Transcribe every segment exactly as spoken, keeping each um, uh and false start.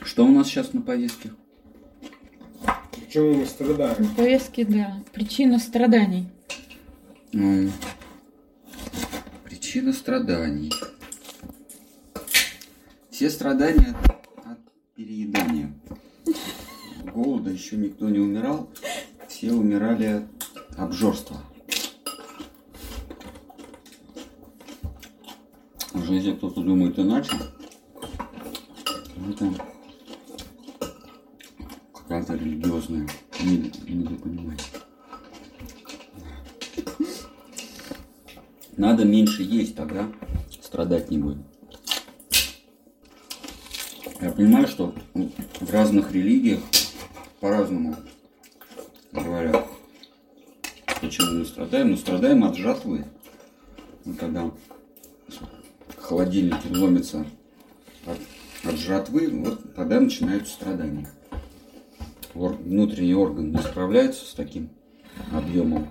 Что у нас сейчас на повестке? Почему мы страдаем? На повестке, да. Причина страданий. М, Причина страданий. Все страдания от, от переедания. Голода еще никто не умирал. Все умирали от обжорства. Уже если кто-то думает иначе, это какая-то религиозная недопонимание. Надо меньше есть, тогда страдать не будем. Я понимаю, что в разных религиях по-разному говорят, почему мы страдаем. Но страдаем от жатвы. Ну, когда холодильники ломятся от, от жатвы, вот тогда начинаются страдания. Ор, внутренний орган не справляется с таким объемом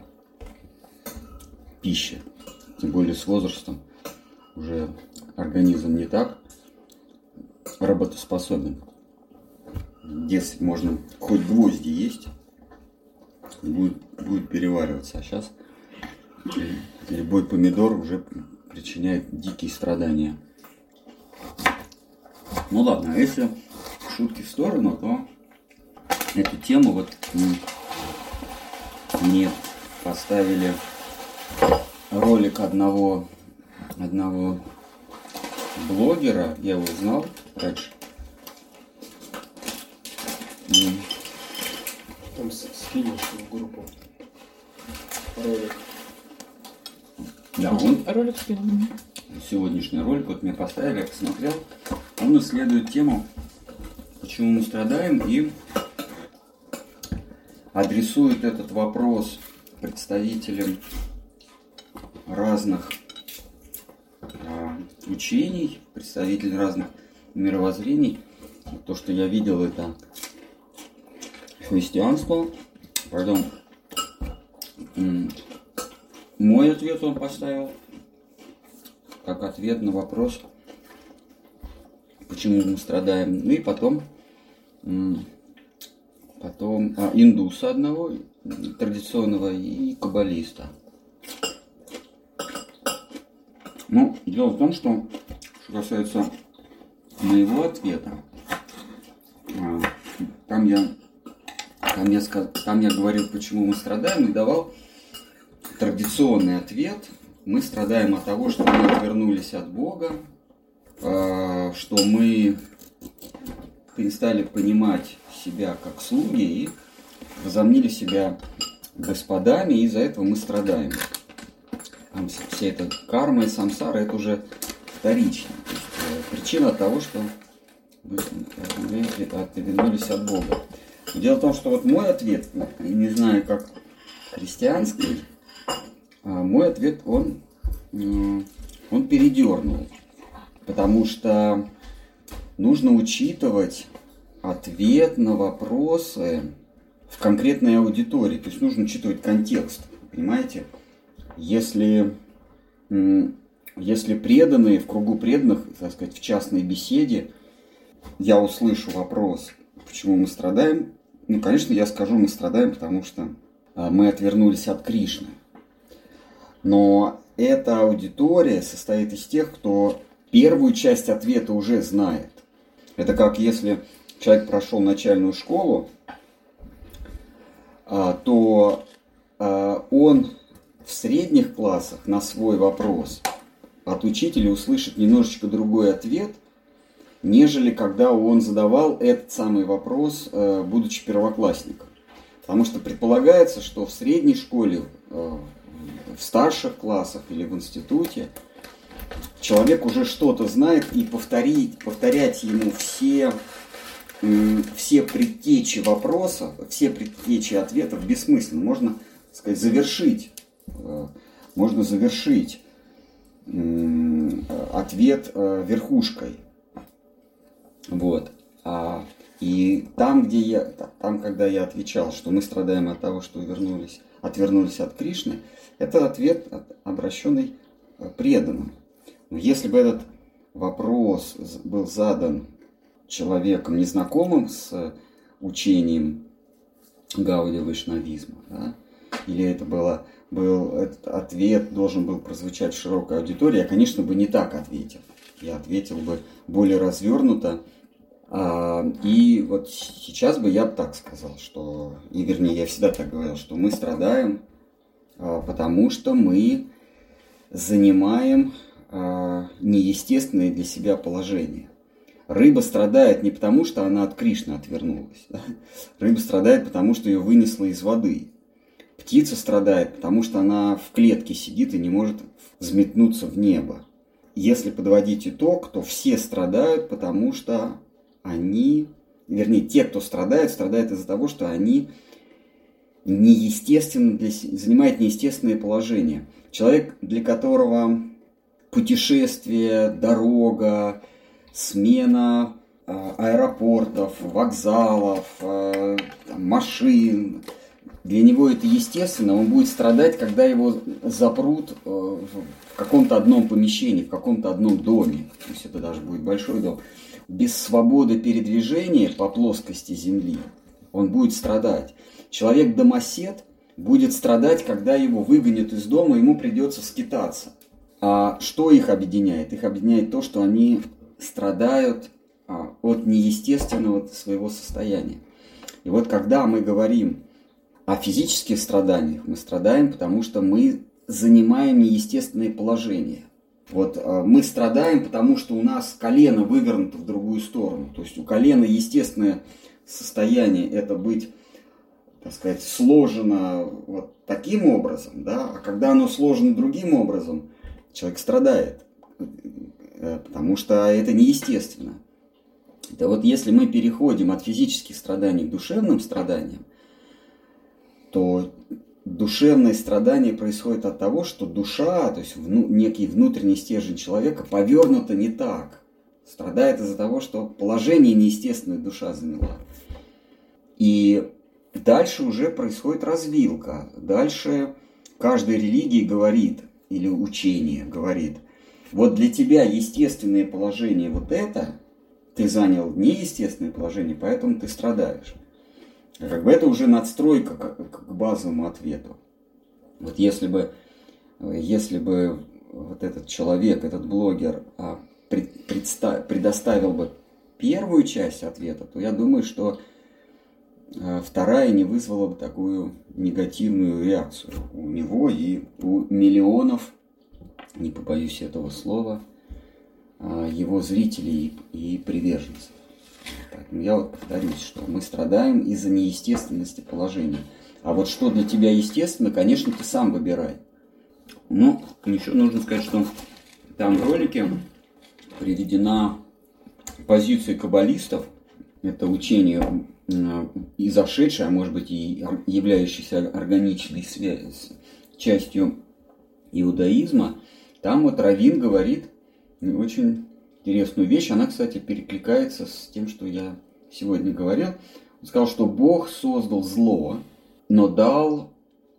пищи. Тем более с возрастом уже организм не так работоспособен. В детстве можно хоть гвозди есть, будет, будет перевариваться. А сейчас любой помидор уже причиняет дикие страдания. Ну ладно, а если шутки в сторону, то эту тему вот мне поставили ролик одного, одного блогера, я его знал раньше. Там скинешь в группу ролик. Да, он Ролик скинул. сегодняшний ролик вот мне поставили, я посмотрел. Он исследует тему, почему мы страдаем, и адресует этот вопрос представителям разных э, учений, представителей разных мировоззрений. То, что я видел, это христианство. Потом м- мой ответ он поставил как ответ на вопрос, почему мы страдаем. Ну и потом, м- потом а, индуса одного, традиционного, и каббалиста. Ну, дело в том, что, что касается моего ответа, а, там я, там я, там я говорил, почему мы страдаем, и давал традиционный ответ. Мы страдаем от того, что мы отвернулись от Бога, а, что мы перестали понимать себя как слуги и возомнили себя господами, и из-за этого мы страдаем. Там вся эта карма и самсара, это уже вторично. То есть, э, причина того, что мы отвернулись от Бога. Но дело в том, что вот мой ответ, не знаю, как христианский, а мой ответ, он, он передернул. Потому что нужно учитывать ответ на вопросы в конкретной аудитории. То есть нужно учитывать контекст, понимаете? Если, если преданные, в кругу преданных, так сказать, в частной беседе, я услышу вопрос, почему мы страдаем, ну, конечно, я скажу, мы страдаем, потому что мы отвернулись от Кришны. Но эта аудитория состоит из тех, кто первую часть ответа уже знает. Это как если человек прошел начальную школу, то он в средних классах на свой вопрос от учителя услышит немножечко другой ответ, нежели когда он задавал этот самый вопрос, будучи первоклассником. Потому что предполагается, что в средней школе, в старших классах или в институте человек уже что-то знает, и повторить, повторять ему все, все предтечи вопросов, все предтечи ответов бессмысленно. Можно, так сказать, завершить, можно завершить ответ верхушкой. Вот. А, и там, где я, там, когда я отвечал, что мы страдаем от того, что вернулись, отвернулись от Кришны, это ответ, обращенный преданным. Но если бы этот вопрос был задан человеком, незнакомым с учением Гаудия вайшнавизма, да? Или это было, был, этот ответ должен был прозвучать в широкой аудитории, я, конечно, бы не так ответил. Я ответил бы более развернуто. А, и вот сейчас бы я бы так сказал, что, и вернее, я всегда так говорил, что мы страдаем, а, потому что мы занимаем а, неестественное для себя положение. Рыба страдает не потому, что она от Кришны отвернулась. Да? Рыба страдает, потому что ее вынесло из воды. Птица страдает, потому что она в клетке сидит и не может взметнуться в небо. Если подводить итог, то все страдают, потому что они, вернее, те, кто страдают, страдают из-за того, что они неестественно для, занимают неестественное положение. Человек, для которого путешествие, дорога, смена э, аэропортов, вокзалов, э, машин, для него это естественно, он будет страдать, когда его запрут э, в каком-то одном помещении, в каком-то одном доме, пусть это даже будет большой дом. Без свободы передвижения по плоскости земли он будет страдать. Человек-домосед будет страдать, когда его выгонят из дома, ему придется скитаться. А что их объединяет? Их объединяет то, что они страдают а, от неестественного своего состояния. И вот когда мы говорим о физических страданиях, мы страдаем, потому что мы занимаем неестественное положение. Вот а, мы страдаем, потому что у нас колено вывернуто в другую сторону. То есть у колена естественное состояние это быть, так сказать, сложено вот таким образом, да, а когда оно сложено другим образом, человек страдает, потому что это неестественно. Да вот если мы переходим от физических страданий к душевным страданиям, то душевное страдание происходит от того, что душа, то есть вну, некий внутренний стержень человека повернута не так. Страдает из-за того, что положение неестественное душа заняла. И дальше уже происходит развилка. Дальше каждая религия говорит, или учение говорит, вот для тебя естественное положение вот это, ты занял неестественное положение, поэтому ты страдаешь. Как бы это уже надстройка к, к базовому ответу. Вот если бы, если бы вот этот человек, этот блогер предста- предоставил бы первую часть ответа, то я думаю, что вторая не вызвала бы такую негативную реакцию у него и у миллионов, не побоюсь этого слова, его зрителей и приверженцев. Поэтому я вот повторюсь, что мы страдаем из-за неестественности положения. А вот что для тебя естественно, конечно, ты сам выбирай. Но еще нужно сказать, что там в ролике приведена позиция каббалистов, это учение, изошедшее, а может быть и являющееся органичной связью, частью иудаизма. Там вот Равин говорит очень интересную вещь. Она, кстати, перекликается с тем, что я сегодня говорил. Он сказал, что Бог создал зло, но дал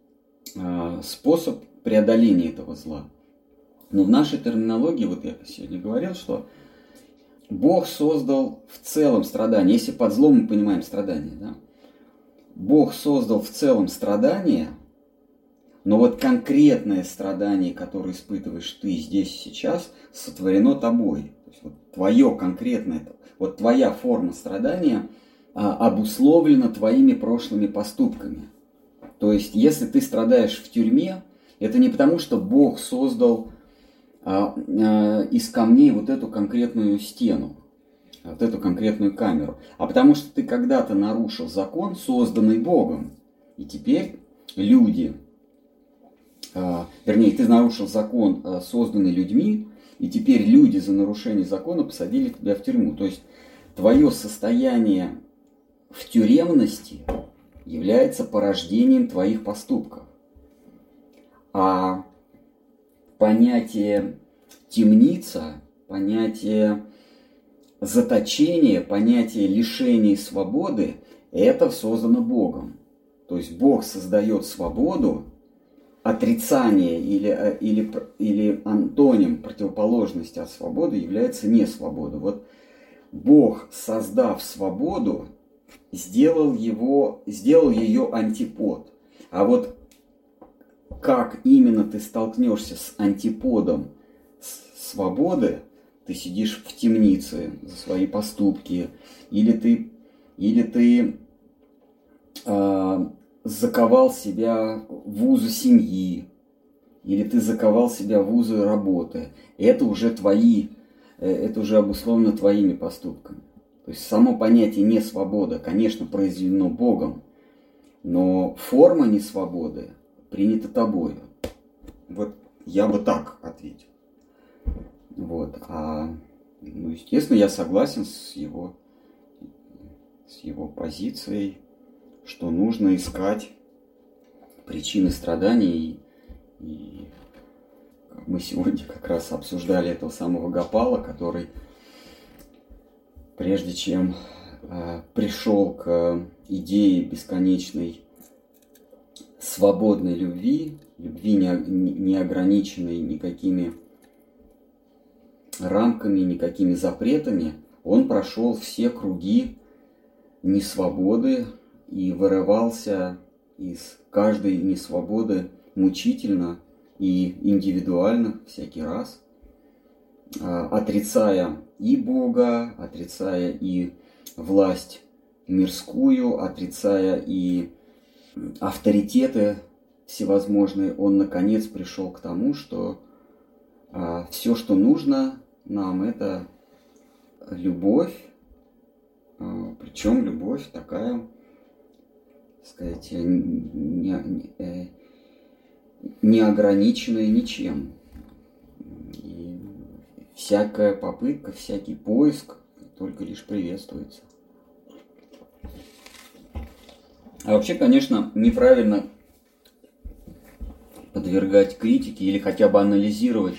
э, способ преодоления этого зла. Но в нашей терминологии, вот я сегодня говорил, что Бог создал в целом страдания. Если под злом мы понимаем страдания, да? Бог создал в целом страдания, но вот конкретное страдание, которое испытываешь ты здесь и сейчас, сотворено тобой. То есть вот твое конкретное, вот твоя форма страдания а, обусловлена твоими прошлыми поступками. То есть если ты страдаешь в тюрьме, это не потому, что Бог создал а, а, из камней вот эту конкретную стену, вот эту конкретную камеру, а потому что ты когда-то нарушил закон, созданный Богом, и теперь люди... Вернее, ты нарушил закон, созданный людьми, и теперь люди за нарушение закона посадили тебя в тюрьму. То есть твое состояние в тюремности является порождением твоих поступков. А понятие темница, понятие заточения, понятие лишения свободы – это создано Богом. То есть Бог создает свободу, отрицание или, или, или антоним противоположности от свободы является несвобода. Вот Бог, создав свободу, сделал, его, сделал ее антипод. А вот как именно ты столкнешься с антиподом свободы, ты сидишь в темнице за свои поступки, или ты, или ты э, заковал себя в узы семьи, или ты заковал себя в узы работы. Это уже твои, это уже обусловлено твоими поступками. То есть само понятие несвобода, конечно, произведено Богом, но форма несвободы принята тобою. Вот я бы так ответил. Вот. А, ну, естественно, я согласен с его, с его позицией, что нужно искать причины страданий. И мы сегодня как раз обсуждали этого самого Гопала, который, прежде чем э, пришел к идее бесконечной свободной любви, любви не, не ограниченной никакими рамками, никакими запретами, он прошел все круги несвободы и вырывался из каждой несвободы мучительно и индивидуально всякий раз, отрицая и Бога, отрицая и власть мирскую, отрицая и авторитеты всевозможные, он наконец пришел к тому, что все, что нужно нам, это любовь, причем любовь такая, так сказать, не, не, не ограниченная ничем. И всякая попытка, всякий поиск только лишь приветствуется. А вообще, конечно, неправильно подвергать критике или хотя бы анализировать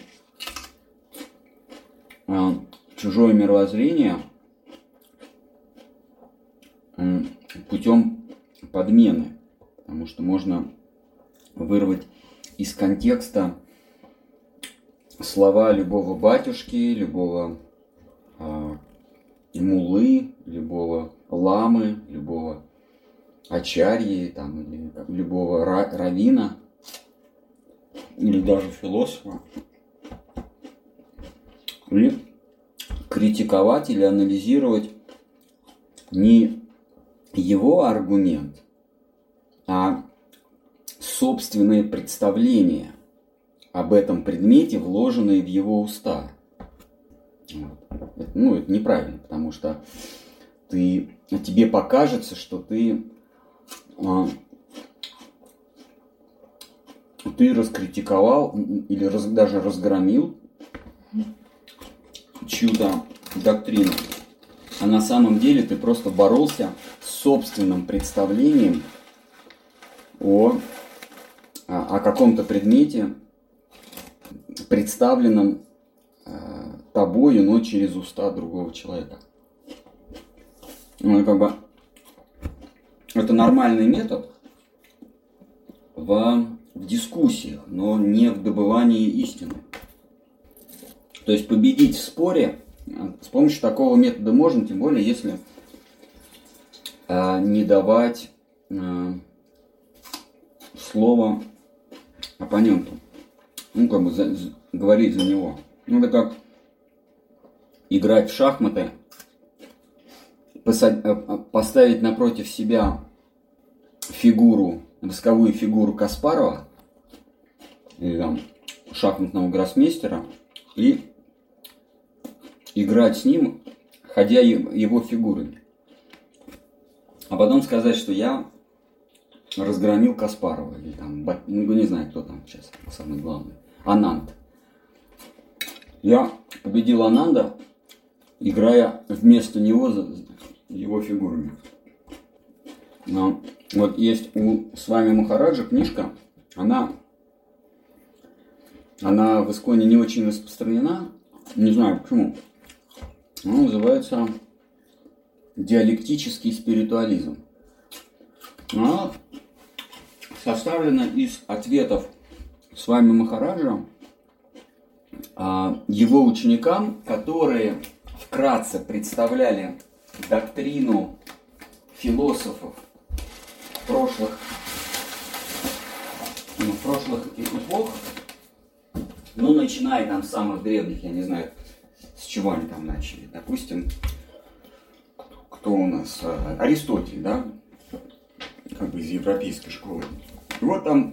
а, чужое мировоззрение а, путем подмены, потому что можно вырвать из контекста слова любого батюшки, любого а, муллы, любого ламы, любого ачарьи, там, или любого раввина, или даже философа, и критиковать или анализировать не его аргумент, а собственные представления об этом предмете, вложенные в его уста. Вот. Это, ну, это неправильно, потому что ты, тебе покажется, что ты, а, ты раскритиковал или раз, даже разгромил чью-то доктрину. А на самом деле ты просто боролся с собственным представлением о, о каком-то предмете, представленном э, тобою, но через уста другого человека. Ну, как бы, это нормальный метод в, в дискуссиях, но не в добывании истины. То есть победить в споре с помощью такого метода можно, тем более если э, не давать э, слово оппоненту. Ну, как бы за, за, говорить за него. Ну, это как играть в шахматы, посад, поставить напротив себя фигуру, восковую фигуру Каспарова, или там шахматного гроссмейстера, и играть с ним, ходя его фигурами. А потом сказать, что я разгромил Каспарова, или там, ну, не знаю, кто там сейчас самый главный, Ананд. Я победил Ананда, играя вместо него за его фигурами. Но вот есть у Свами Махараджа книжка, она, она в Исконе не очень распространена, не знаю почему. Она называется «Диалектический спиритуализм». Она составлена из ответов Свами Махараджа его ученикам, которые в вкратце представляли доктрину философов прошлых, ну, прошлых эпох, ну, начиная там с самых древних, я не знаю, с чего они там начали. Допустим, кто у нас? Аристотель, да? Как бы из европейской школы. И вот там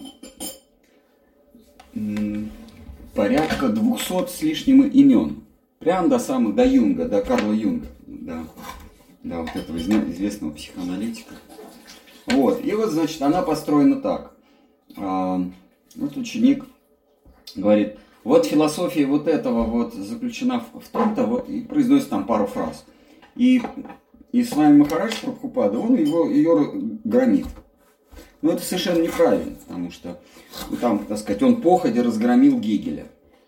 м- порядка двухсот с лишним имен. Прям до самых, до Юнга, до Карла Юнга. Да, да, вот этого известного психоаналитика. Вот, и вот, значит, она построена так. А, вот ученик говорит, вот философия вот этого вот заключена в, в том-то, вот, и произносит там пару фраз. И, и с вами Махарадж Прабхупада, он его, ее громит. Но это совершенно неправильно, потому что там, так сказать, он походя разгромил Гегеля.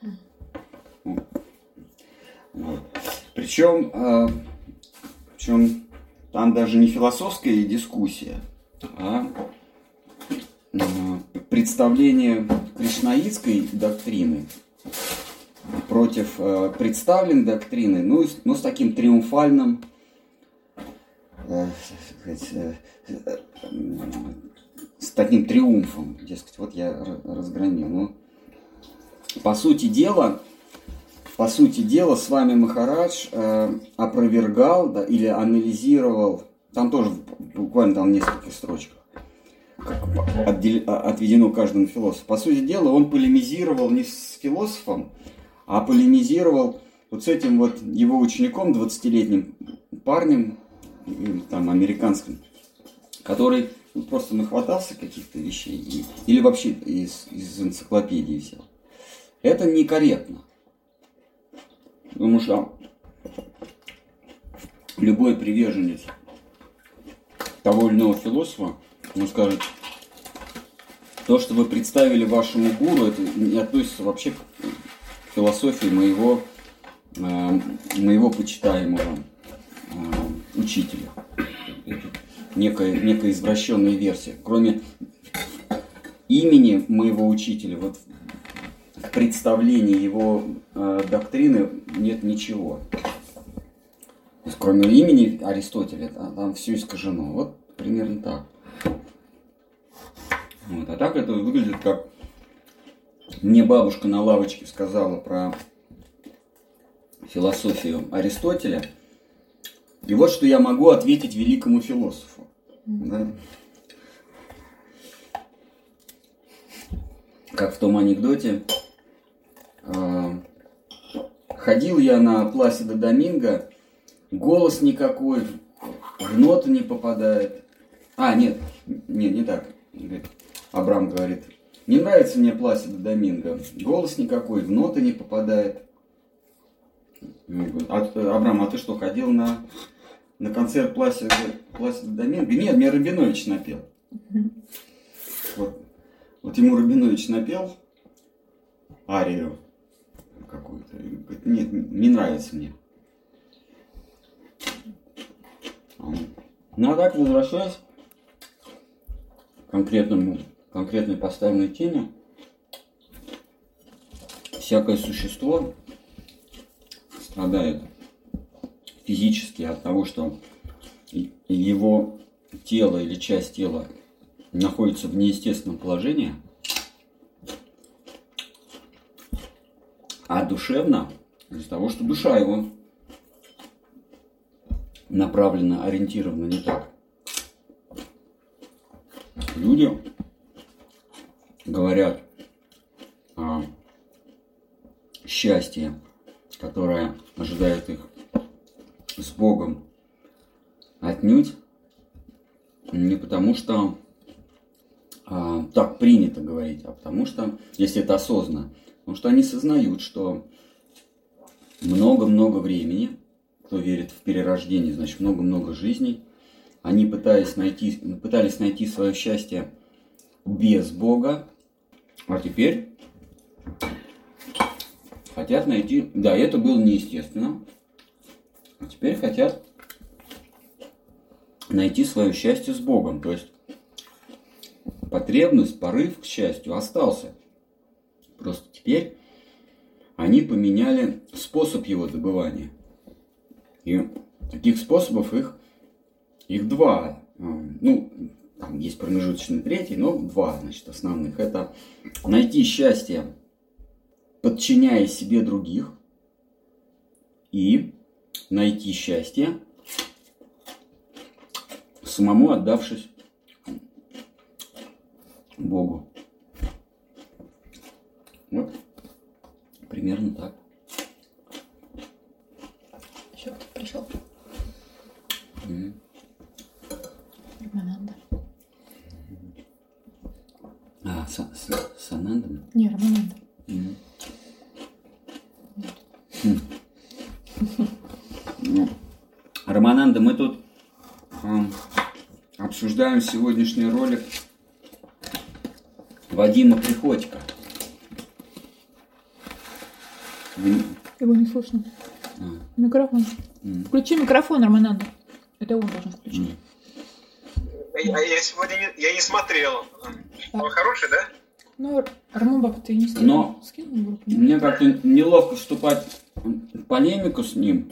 Вот. Причем, э, причем там даже не философская дискуссия, а э, представление кришнаитской доктрины против э, представленной доктрины, ну, с, ну, с таким триумфальным, э, сказать, э, э, с таким триумфом, дескать, вот я разгромил. Ну, по сути дела, по сути дела, с вами Махарадж э, опровергал, да, или анализировал, там тоже буквально там в нескольких строчках, как отдел, отведено каждому философу. По сути дела, он полемизировал не с философом, а полемизировал вот с этим вот его учеником, двадцатилетним парнем, там, американским, который просто нахватался каких-то вещей и, или вообще из, из энциклопедии взял. Это некорректно. Потому что любой приверженец того или иного философа, он скажет, то, что вы представили вашему гуру, это не относится вообще к философии моего, э, моего почитаемого э, учителя. Это некая, некая извращенная версия. Кроме имени моего учителя, вот в представлении его э, доктрины нет ничего. То есть, кроме имени Аристотеля, там, там все искажено. Вот примерно так. Вот. А так это выглядит, как мне бабушка на лавочке сказала про философию Аристотеля. И вот что я могу ответить великому философу. Да? Как в том анекдоте. Ходил я на Пласидо Доминго, голос никакой, в ноты не попадает. А, нет, нет, не так. Абрам говорит, не нравится мне Пласидо Доминго, голос никакой, в ноты не попадает. А, Абрам, а ты что, ходил на, на концерт Пласидо, Пласидо Доминго? Нет, мне Рабинович напел. Вот, вот ему Рабинович напел арию какую-то. Говорит, нет, не нравится мне. Ну а так, возвращаясь к конкретному, конкретной поставленной теме, всякое существо страдает физически от того, что его тело или часть тела находится в неестественном положении, а душевно из-за того, что душа его направлена, ориентирована не так. Люди говорят о счастье, которое ожидает их с Богом, отнюдь не потому, что а, так принято говорить, а потому что, если это осознанно, потому что они сознают, что много-много времени, кто верит в перерождение, значит много-много жизней, они пытались найти, пытались найти свое счастье без Бога, а теперь хотят найти, да, это было неестественно, а теперь хотят найти свое счастье с Богом, то есть потребность, порыв к счастью остался. Просто теперь они поменяли способ его добывания. И таких способов их, их два. Ну, там есть промежуточный третий, но два, значит, основных. Это найти счастье, подчиняя себе других, и найти счастье, самому отдавшись Богу. Вот, примерно так. Еще кто пришел? Mm. Рамананда. А, с, с, с Анандом? Не, Рамананда. Mm. Mm. Ну, Рамананда, мы тут э, обсуждаем сегодняшний ролик Вадима Приходько. Вы... Его не слышно. А. Микрофон. Mm. Включи микрофон, Рамананда. Это он должен включить. Mm. А я сегодня не, я не смотрел. Он хороший, да? Ну, Рамабак, ты не скинул? Но Скинул в группу, нет? мне как-то неловко вступать в полемику с ним.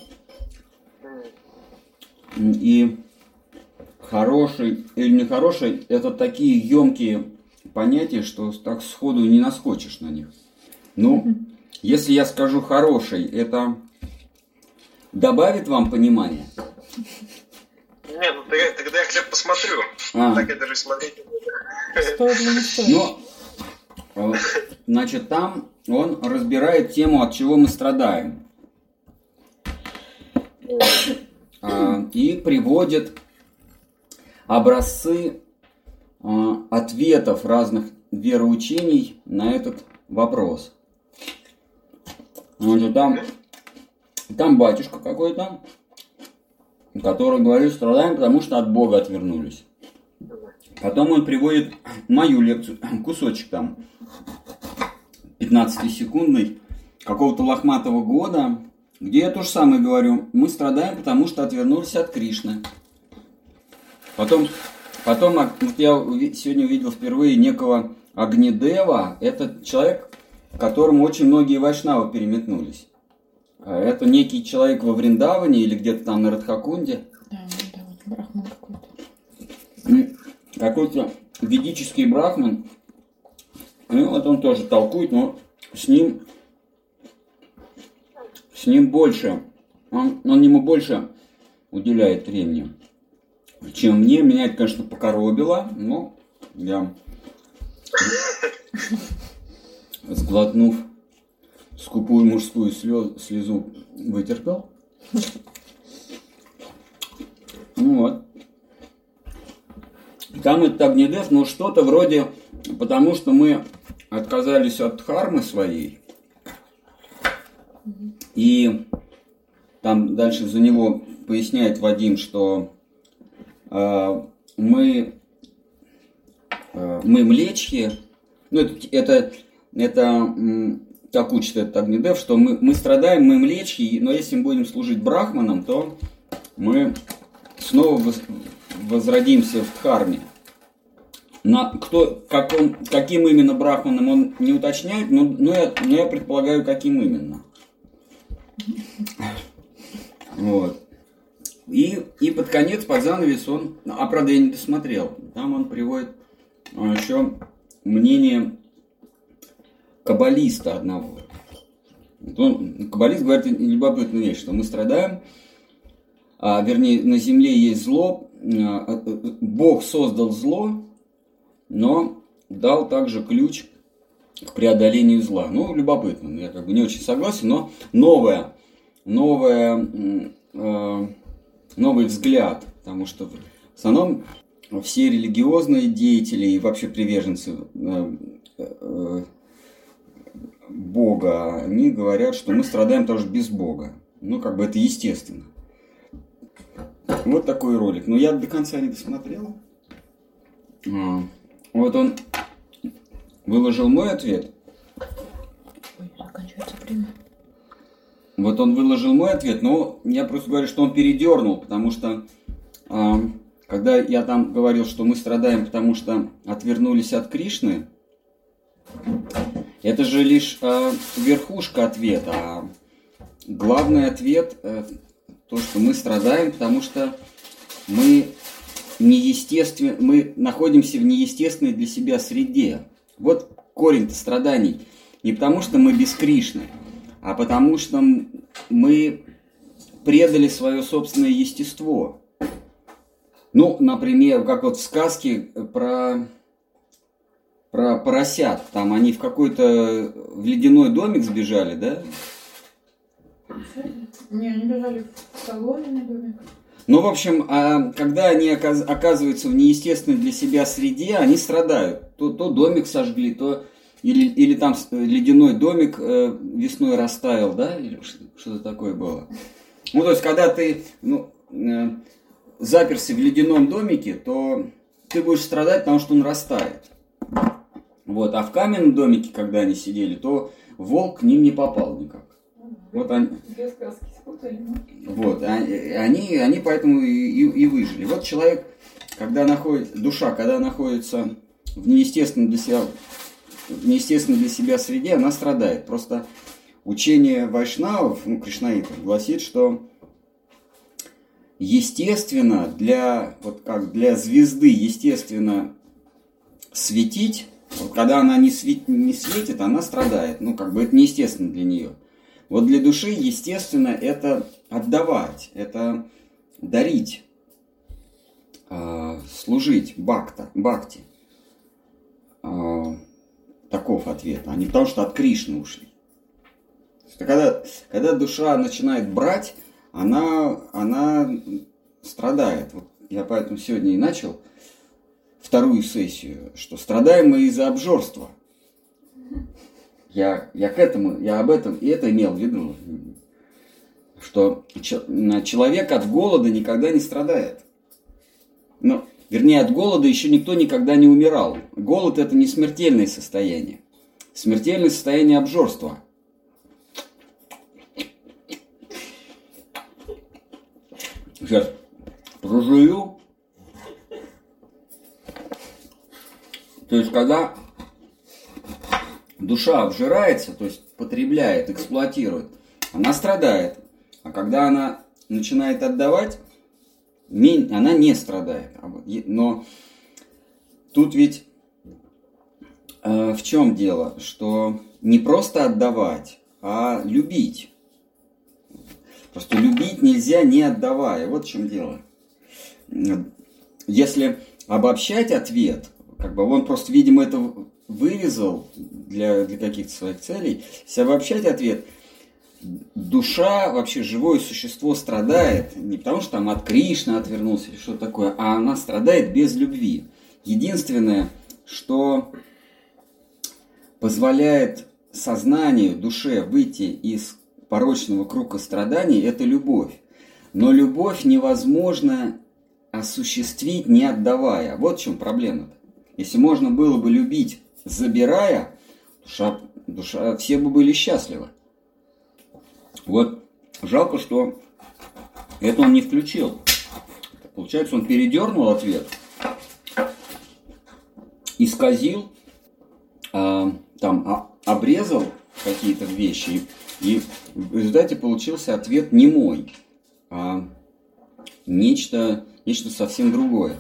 И хороший или нехороший — это такие емкие понятия, что так сходу не наскочишь на них. Ну, mm-hmm. если я скажу хороший, это добавит вам понимание? Не, ну тогда я хотя бы посмотрю. А. Так я даже смотреть не буду. Стоит или не стоит? Но, значит, там он разбирает тему, от чего мы страдаем. И приводит образцы ответов разных вероучений на этот вопрос. Значит, там, там батюшка какой-то, который говорит, страдаем, потому что от Бога отвернулись. Потом он приводит мою лекцию, кусочек там, пятнадцатисекундный, какого-то лохматого года, где я то же самое говорю. Мы страдаем, потому что отвернулись от Кришны. Потом, потом вот я сегодня увидел впервые некого Агнидева. Это человек, к которому очень многие вайшнавы переметнулись. Это некий человек во Вриндаване или где-то там на Радхакунде. Да, да, вот брахман какой-то. Какой-то ведический брахман. И вот он тоже толкует, но с ним, с ним больше, он, он ему больше уделяет времени, чем мне. Меня это, конечно, покоробило, но я, сглотнув скупую мужскую слез, слезу, вытерпел. Ну вот. Там это Агнидев, но что-то вроде, потому что мы отказались от дхармы своей, и там дальше за него поясняет Вадим, что э, мы, э, мы млечьи, ну это, это, это так учит этот Агнидев, что мы, мы страдаем, мы млечьи, но если мы будем служить брахманам, то мы снова воз, возродимся в дхарме. На, кто, как он, каким именно брахманом он не уточняет, но, но, я, но я предполагаю, каким именно. Вот. И, и под конец, под занавес он, а правда я не досмотрел, там он приводит еще мнение каббалиста одного. Он, каббалист говорит любопытную вещь, что мы страдаем, а, вернее, на земле есть зло, а, Бог создал зло, но дал также ключ к преодолению зла. Ну, любопытно, я как бы не очень согласен, но новое, новое, э, новый взгляд, потому что в основном все религиозные деятели и вообще приверженцы э, э, Бога, они говорят, что мы страдаем тоже без Бога. Ну, как бы это естественно. Вот такой ролик. Но я до конца не досмотрел. Вот он выложил мой ответ. Ой, заканчивается время. Вот он выложил мой ответ, но я просто говорю, что он передернул, потому что э, когда я там говорил, что мы страдаем, потому что отвернулись от Кришны, это же лишь э, верхушка ответа, а главный ответ, э, то, что мы страдаем, потому что мы неестественно, мы находимся в неестественной для себя среде. Вот корень страданий. Не потому что мы без Кришны, а потому что мы предали свое собственное естество. Ну, например, как вот в сказке про, про поросят. Там они в какой-то в ледяной домик сбежали, да? Не, они бежали в соломенный домик. Ну, в общем, а когда они оказываются в неестественной для себя среде, они страдают. То, то домик сожгли, то или, или там ледяной домик э, весной растаял, да? Или что-то такое было. Ну, то есть, когда ты ну, э, заперся в ледяном домике, то ты будешь страдать, потому что он растает. Вот. А в каменном домике, когда они сидели, то волк к ним не попал никак. Вот они, Две сказки спутали, ну? вот, они, они поэтому и, и, и выжили. Вот человек, когда находится, душа, когда находится в неестественной для себя, в неестественной для себя среде, она страдает. Просто учение вайшнавов, ну, кришнаитов, гласит, что естественно для, вот как для звезды, естественно светить, вот когда она не, свет, не светит, она страдает. Ну, как бы это неестественно для нее. Вот для души, естественно, это отдавать, это дарить, э, служить бхакта, бхакти. Э, таков ответ, а не потому, что от Кришны ушли. Когда, когда душа начинает брать, она, она страдает. Вот я поэтому сегодня и начал вторую сессию, что страдаем мы из-за обжорства. Я, я к этому, я об этом и это имел в виду, что человек от голода никогда не страдает. Ну, вернее, от голода еще никто никогда не умирал. Голод – это не смертельное состояние. Смертельное состояние обжорства. Сейчас прожую. То есть, когда душа обжирается, то есть потребляет, эксплуатирует, она страдает. А когда она начинает отдавать, она не страдает. Но тут ведь э, в чем дело? Что не просто отдавать, а любить. Просто любить нельзя, не отдавая. Вот в чем дело. Если обобщать ответ, как бы он просто, видимо, это вырезал для, для каких-то своих целей. Если обобщать ответ, душа, вообще живое существо страдает не потому, что там от Кришны отвернулся или что-то такое, а она страдает без любви. Единственное, что позволяет сознанию, душе выйти из порочного круга страданий, это любовь. Но любовь невозможно осуществить, не отдавая. Вот в чем проблема-то. Если можно было бы любить, забирая, душа, душа, все бы были счастливы. Вот жалко, что это он не включил. Получается, он передернул ответ, исказил, а, там, а, обрезал какие-то вещи, и, и в результате получился ответ не мой, а нечто, нечто совсем другое.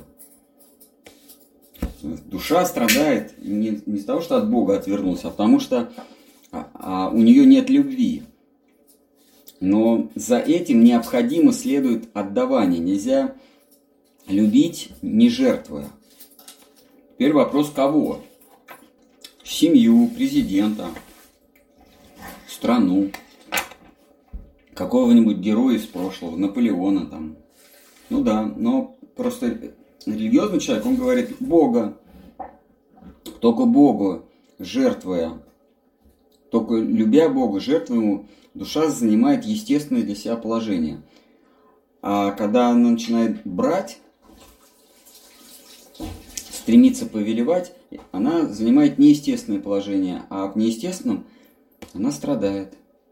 Душа страдает не, не из-за того, что от Бога отвернулся, а потому что а, а у нее нет любви. Но за этим необходимо следует отдавание. Нельзя любить, не жертвуя. Теперь вопрос кого? Семью, президента, страну, какого-нибудь героя из прошлого, Наполеона там. Ну да, но просто религиозный человек, он говорит Бога. Только Богу жертвуя, только любя Бога, жертвуя Ему, душа занимает естественное для себя положение. А когда она начинает брать, стремится повелевать, она занимает неестественное положение, а в неестественном она страдает.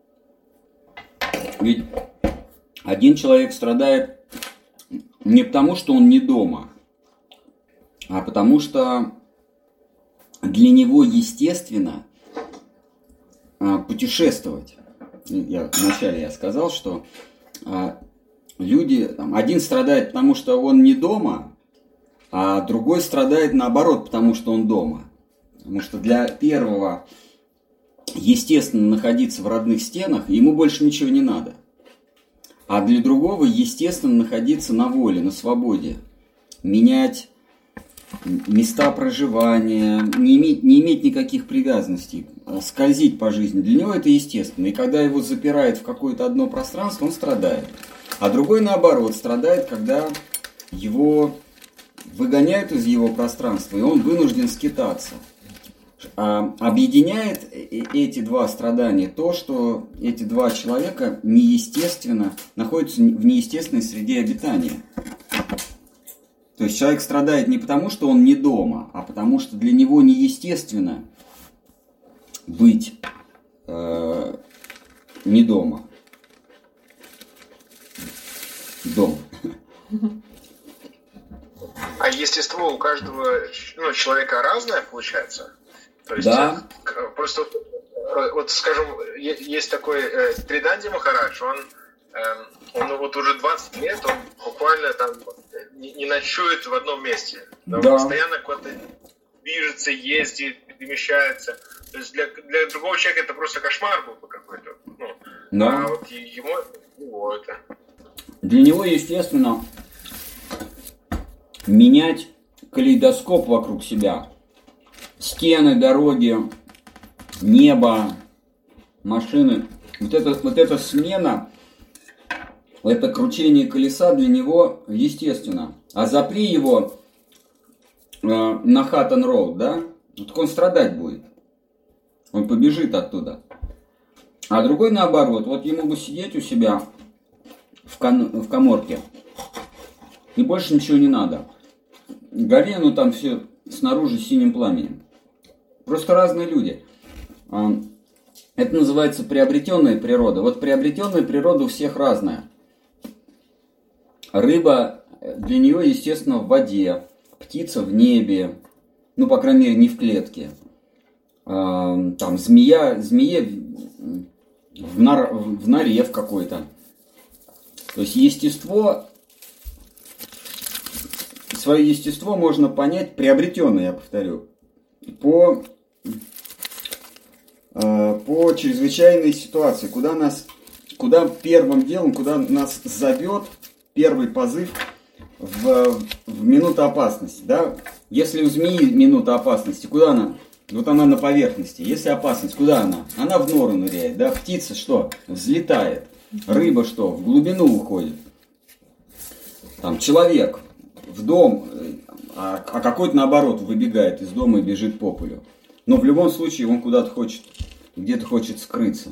Ведь один человек страдает не потому, что он не дома, а потому что для него естественно путешествовать. Я, вначале я сказал, что люди, там, один страдает, потому что он не дома, а другой страдает наоборот, потому что он дома. Потому что для первого, естественно, находиться в родных стенах, ему больше ничего не надо. А для другого, естественно, находиться на воле, на свободе. Менять места проживания, не иметь, не иметь никаких привязанностей, скользить по жизни. Для него это естественно. И когда его запирают в какое-то одно пространство, он страдает. А другой, наоборот, страдает, когда его выгоняют из его пространства, и он вынужден скитаться. А объединяет эти два страдания то, что эти два человека неестественно находятся в неестественной среде обитания. То есть человек страдает не потому, что он не дома, а потому что для него неестественно быть э, не дома. Дома. А естество у каждого, ну, человека разное получается? То есть, да. Просто, вот, скажем, есть такой э, Триданди Махарадж, он, э, он вот уже двадцать лет, он буквально там не, не ночует в одном месте. Да. Он постоянно куда-то движется, ездит, перемещается. То есть для, для другого человека это просто кошмар был бы какой-то. Ну, да. А вот ему, его это... Для него, естественно, менять калейдоскоп вокруг себя. Стены, дороги, небо, машины. Вот, это, вот эта смена, это кручение колеса для него естественно. А запри его э, на Хаттон-Роуд, да, так он страдать будет. Он побежит оттуда. А другой наоборот. Вот ему бы сидеть у себя в, кон, в каморке. И больше ничего не надо. Горе, ну там все снаружи синим пламенем. Просто разные люди. Это называется приобретенная природа. Вот приобретенная природа у всех разная. Рыба для нее, естественно, в воде. Птица в небе. Ну, по крайней мере, не в клетке. Там змея, змея в, нор, в норе в какой-то. То есть естество... Свое естество можно понять, приобретенное, я повторю, по, э, по чрезвычайной ситуации, куда нас, куда первым делом, куда нас зовет первый позыв в, в минуту опасности. Да? Если у змеи минута опасности, куда она? Вот она на поверхности. Если опасность, куда она? Она в нору ныряет. Да? Птица что? Взлетает. Рыба что? В глубину уходит. Там человек в дом, а, а какой-то наоборот выбегает из дома и бежит по полю. Но в любом случае он куда-то хочет, где-то хочет скрыться.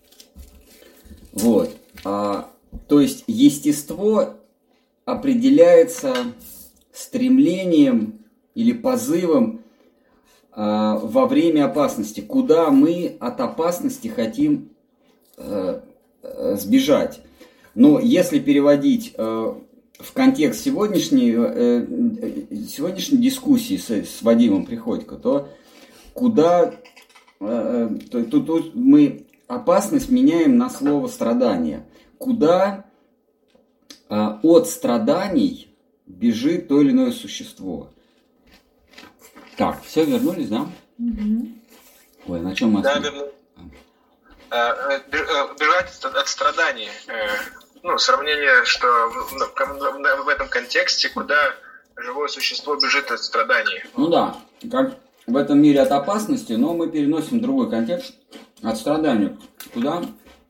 Вот. А, то есть естество определяется стремлением или позывом а, во время опасности, куда мы от опасности хотим а, а, сбежать. Но если переводить а, в контекст сегодняшней, э, сегодняшней дискуссии с, с Вадимом Приходько, то куда э, то, то, то мы опасность меняем на слово страдание. Куда э, от страданий бежит то или иное существо. Так, все, вернулись, да? Угу. Ой, на чем мы Да, остановились? Бежать от страданий. Ну, сравнение, что в, в этом контексте, куда живое существо бежит от страданий. Ну да, как в этом мире от опасности, но мы переносим в другой контекст от страданий. Куда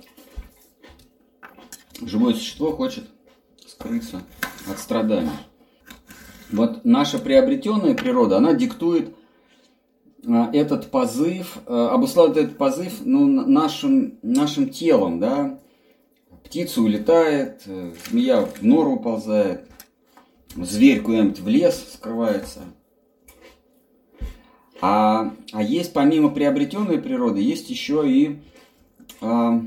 живое существо хочет скрыться от страданий. Вот наша приобретенная природа, она диктует этот позыв, обуславливает этот позыв, ну, нашим, нашим телом, да. Птица улетает, змея в нору уползает, зверь куда-нибудь в лес скрывается. А, а есть помимо приобретенной природы, есть еще и а,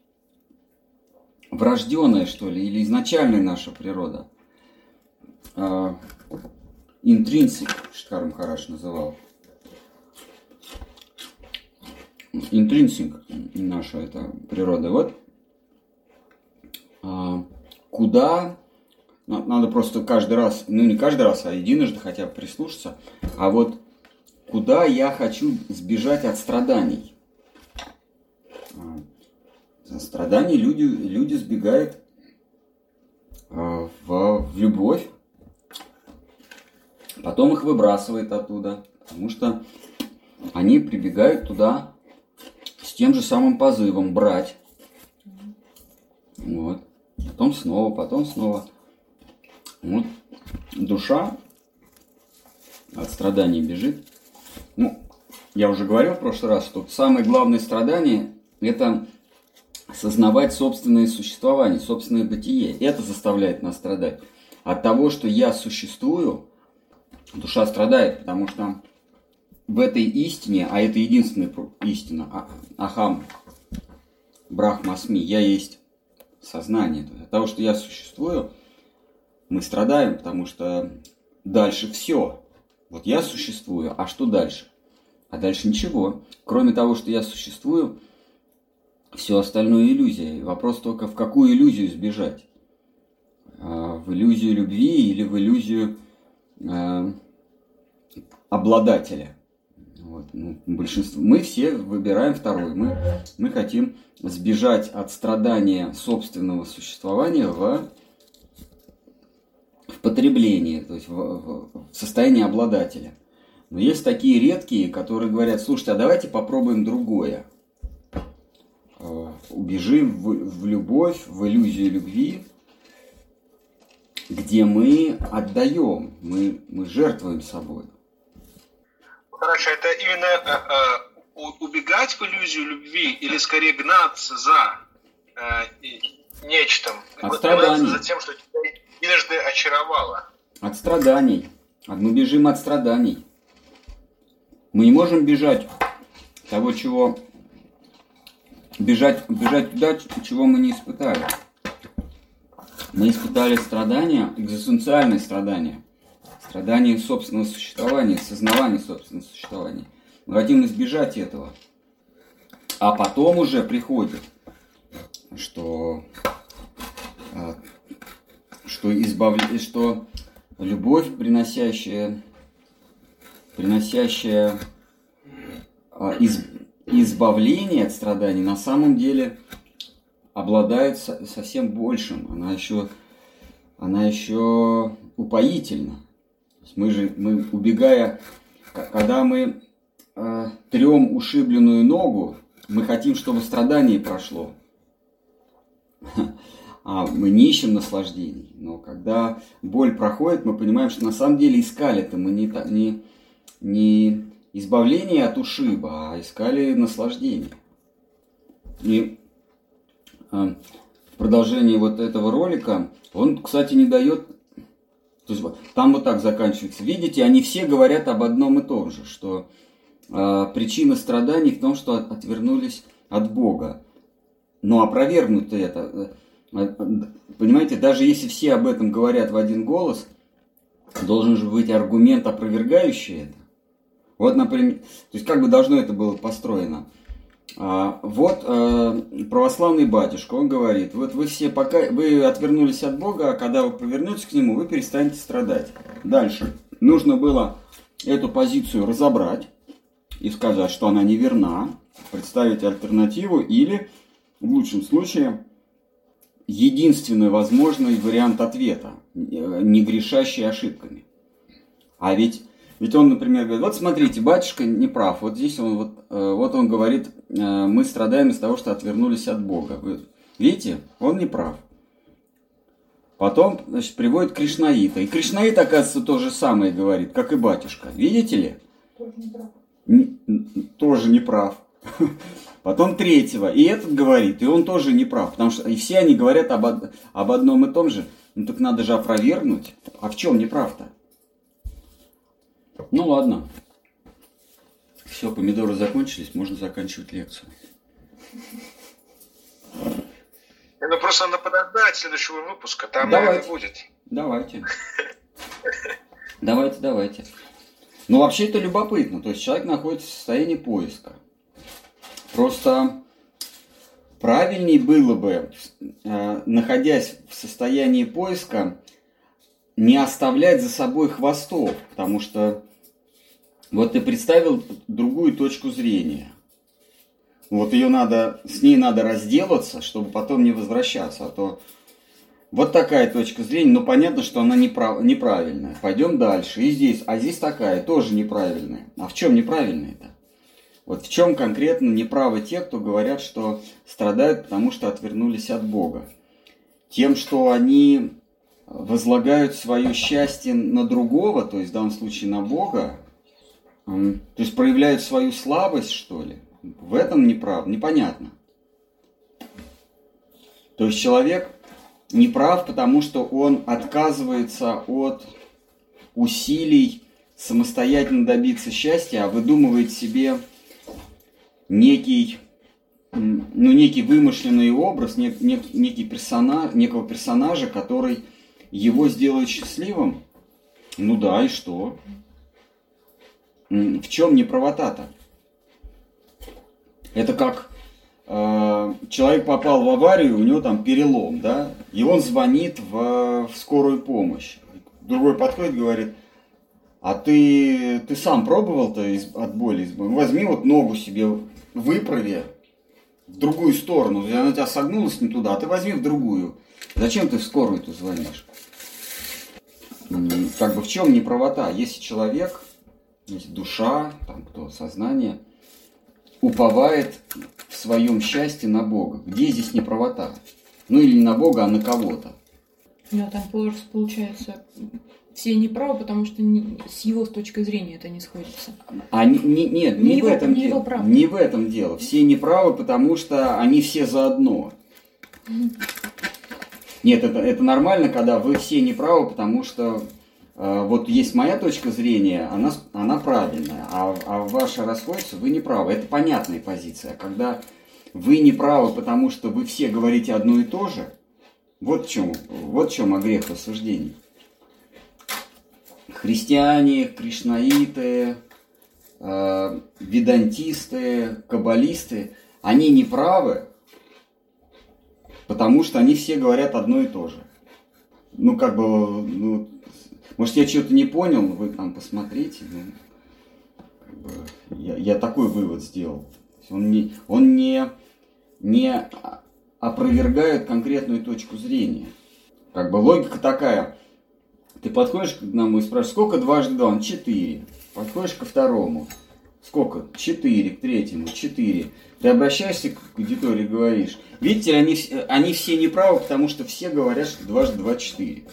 врожденная, что ли, или изначальная наша природа. А, интринсик, Штхар Махарадж называл. Интринсик наша эта природа. Вот. Куда куда, надо просто каждый раз, ну не каждый раз, а единожды хотя бы прислушаться, а вот куда я хочу сбежать от страданий. От страданий люди, люди сбегают в, в любовь, потом их выбрасывает оттуда, потому что они прибегают туда с тем же самым позывом брать. Вот. Потом снова, потом снова. Вот. Душа от страданий бежит. Ну, я уже говорил в прошлый раз, что самое главное страдание – это осознавать собственное существование, собственное бытие. Это заставляет нас страдать. От того, что я существую, душа страдает, потому что в этой истине, а это единственная истина, Ахам Брахмасми, я есть сознание. От того, что я существую, мы страдаем, потому что дальше все. Вот я существую, а что дальше? А дальше ничего. Кроме того, что я существую, все остальное иллюзия. И вопрос только, в какую иллюзию сбежать? В иллюзию любви или в иллюзию э, обладателя? Вот. Ну, большинство. Мы все выбираем второй. Мы, мы хотим сбежать от страдания собственного существования в, в потреблении, то есть в, в, в состоянии обладателя. Но есть такие редкие, которые говорят: слушайте, а давайте попробуем другое. Убежим в, в любовь, в иллюзию любви, где мы отдаем, мы, мы жертвуем собой. Хорошо, это именно э, э, убегать в иллюзию любви или скорее гнаться за э, нечто? От страданий. За тем, что тебя единожды очаровало. От страданий. Мы бежим от страданий. Мы не можем бежать того, чего... Бежать, бежать туда, чего мы не испытали. Мы испытали страдания, экзистенциальные страдания. Страдания собственного существования, сознавания собственного существования. Мы хотим избежать этого. А потом уже приходит, что, что, избав... что любовь, приносящая, приносящая из... избавление от страданий, на самом деле обладает совсем большим. Она еще, она еще упоительна. Мы же, мы, убегая, когда мы э, трем ушибленную ногу, мы хотим, чтобы страдание прошло. А мы не ищем наслаждений. Но когда боль проходит, мы понимаем, что на самом деле искали-то мы не, не, не избавление от ушиба, а искали наслаждение. И э, в продолжении вот этого ролика он, кстати, не дает... То есть, вот, там вот так заканчивается. Видите, они все говорят об одном и том же, что э, причина страданий в том, что от, отвернулись от Бога. Но опровергнуто это. Э, понимаете, даже если все об этом говорят в один голос, должен же быть аргумент, опровергающий это. Вот, например, то есть как бы должно это было построено. А, вот а, православный батюшка, он говорит: вот вы все пока вы отвернулись от Бога, а когда вы повернетесь к Нему, вы перестанете страдать. Дальше нужно было эту позицию разобрать и сказать, что она неверна, представить альтернативу или, в лучшем случае, единственный возможный вариант ответа, не грешащий ошибками. А ведь Ведь он, например, говорит: вот смотрите, батюшка не прав. Вот здесь он, вот, вот он говорит, мы страдаем из-за того, что отвернулись от Бога. Вы видите, он не прав. Потом, значит, приводит Кришнаита. И Кришнаит, оказывается, то же самое говорит, как и батюшка. Видите ли? Тоже не прав. Н- тоже не прав. Потом третьего. И этот говорит, и он тоже не прав. Потому что и все они говорят об, об одном и том же. Ну так надо же опровергнуть. А в чем не прав-то? Ну ладно. Все, помидоры закончились, можно заканчивать лекцию. Ну просто надо подождать следующего выпуска, там, Давайте. наверное, будет. Давайте. Давайте, давайте. Ну вообще это любопытно. То есть человек находится в состоянии поиска. Просто правильней было бы, находясь в состоянии поиска, не оставлять за собой хвостов, потому что вот ты представил другую точку зрения. Вот ее надо, с ней надо разделаться, чтобы потом не возвращаться, а то вот такая точка зрения, но понятно, что она неправ, неправильная. Пойдем дальше. И здесь, а здесь такая, тоже неправильная. А в чем неправильная-то? Вот в чем конкретно неправы те, кто говорят, что страдают, потому что отвернулись от Бога? Тем, что они возлагают свое счастье на другого, то есть в данном случае на Бога, то есть проявляют свою слабость, что ли? В этом неправ, непонятно. То есть человек не прав, потому что он отказывается от усилий самостоятельно добиться счастья, а выдумывает себе некий, ну, некий вымышленный образ, нек, нек, некий персонаж, некого персонажа, который его сделает счастливым. Ну да, и что? В чем неправота-то? Это как э, человек попал в аварию, у него там перелом, да, и он звонит в, в скорую помощь. Другой подходит и говорит: а ты, ты сам пробовал-то из, от боли избавиться? Возьми вот ногу себе, выправи в другую сторону, она у тебя согнулась не туда, а ты возьми в другую. Зачем ты в скорую-то звонишь? Как бы в чем неправота? Если человек, если душа, там кто, сознание, уповает в своем счастье на Бога. Где здесь неправота? Ну или не на Бога, а на кого-то. Да, там получается, все неправы, потому что не, с его с точки зрения это не сходится. А не, не, нет, не, не в его, этом не дело. Его Не в этом дело. Все неправы, потому что они все заодно. Нет, это, это нормально, когда вы все неправы, потому что э, вот есть моя точка зрения, она, она правильная, а, а ваша расходится, вы неправы. Это понятная позиция. Когда вы неправы, потому что вы все говорите одно и то же, вот в чем, вот в чем огрех рассуждений. Христиане, кришнаиты, э, ведантисты, каббалисты, они неправы, потому что они все говорят одно и то же. Ну, как бы, ну, может, я что-то не понял, вы там посмотрите. Ну, как бы, я, я такой вывод сделал. Он не, он не, не опровергает конкретную точку зрения. Как бы логика такая. Ты подходишь к одному и спрашиваешь, сколько дважды два? Четыре. Подходишь ко второму. Сколько? Четыре. К третьему. Четыре. Ты обращаешься к аудитории и говоришь, видите, они, они все неправы, потому что все говорят, что дважды два четыре.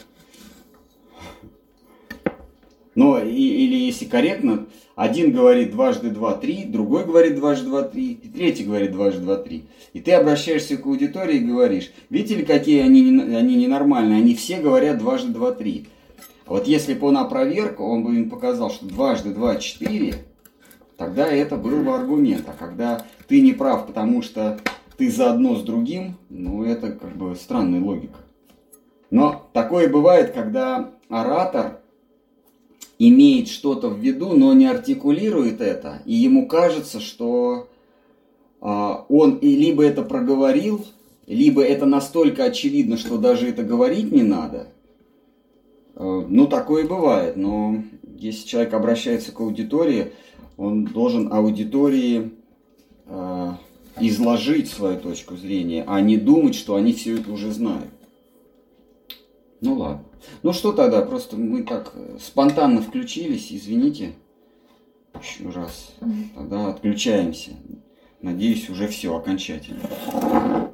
Но и, или если корректно, один говорит дважды два три, другой говорит дважды два три, и третий говорит дважды два три. И ты обращаешься к аудитории и говоришь, видите ли, какие они, они ненормальные, они все говорят дважды два три. А вот если бы он опроверг, он бы им показал, что дважды два четыре, тогда это был бы аргумент. А когда ты не прав, потому что ты заодно с другим, ну это как бы странная логика. Но такое бывает, когда оратор имеет что-то в виду, но не артикулирует это, и ему кажется, что а, он и либо это проговорил, либо это настолько очевидно, что даже это говорить не надо. А, ну, такое бывает, но если человек обращается к аудитории, он должен аудитории э, изложить свою точку зрения, а не думать, что они все это уже знают. Ну ладно. Ну что тогда, просто мы так спонтанно включились, извините. Еще раз. Тогда отключаемся. Надеюсь, уже все окончательно.